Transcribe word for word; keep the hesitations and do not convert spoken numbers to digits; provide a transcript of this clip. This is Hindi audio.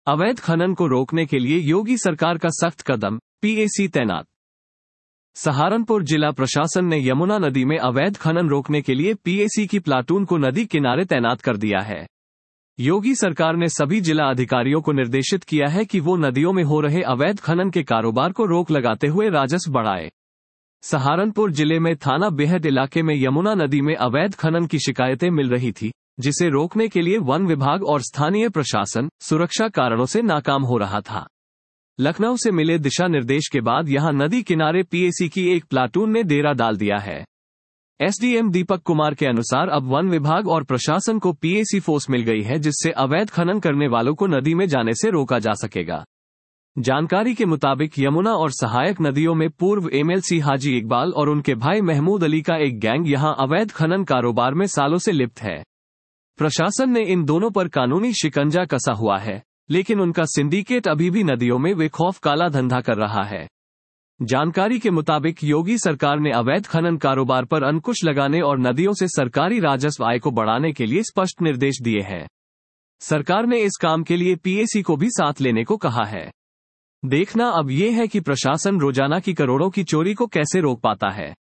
अवैध खनन को रोकने के लिए योगी सरकार का सख्त कदम, पीएसी तैनात। सहारनपुर जिला प्रशासन ने यमुना नदी में अवैध खनन रोकने के लिए पीएसी की प्लाटून को नदी किनारे तैनात कर दिया है। योगी सरकार ने सभी जिला अधिकारियों को निर्देशित किया है कि वो नदियों में हो रहे अवैध खनन के कारोबार को रोक लगाते हुए राजस्व बढ़ाए। सहारनपुर जिले में थाना बेहद इलाके में यमुना नदी में अवैध खनन की शिकायतें मिल रही थी, जिसे रोकने के लिए वन विभाग और स्थानीय प्रशासन सुरक्षा कारणों से नाकाम हो रहा था। लखनऊ से मिले दिशा निर्देश के बाद यहां नदी किनारे पीएसी की एक प्लाटून ने डेरा डाल दिया है। एसडीएम दीपक कुमार के अनुसार अब वन विभाग और प्रशासन को पीएसी फोर्स मिल गई है, जिससे अवैध खनन करने वालों को नदी में जाने से रोका जा सकेगा। जानकारी के मुताबिक यमुना और सहायक नदियों में पूर्व एमएलसी हाजी इकबाल और उनके भाई महमूद अली का एक गैंग यहां अवैध खनन कारोबार में सालों से लिप्त है। प्रशासन ने इन दोनों पर कानूनी शिकंजा कसा हुआ है, लेकिन उनका सिंडिकेट अभी भी नदियों में बेखौफ काला धंधा कर रहा है। जानकारी के मुताबिक योगी सरकार ने अवैध खनन कारोबार पर अंकुश लगाने और नदियों से सरकारी राजस्व आय को बढ़ाने के लिए स्पष्ट निर्देश दिए हैं। सरकार ने इस काम के लिए पीएसी को भी साथ लेने को कहा है। देखना अब ये है कि प्रशासन रोजाना की करोड़ों की चोरी को कैसे रोक पाता है।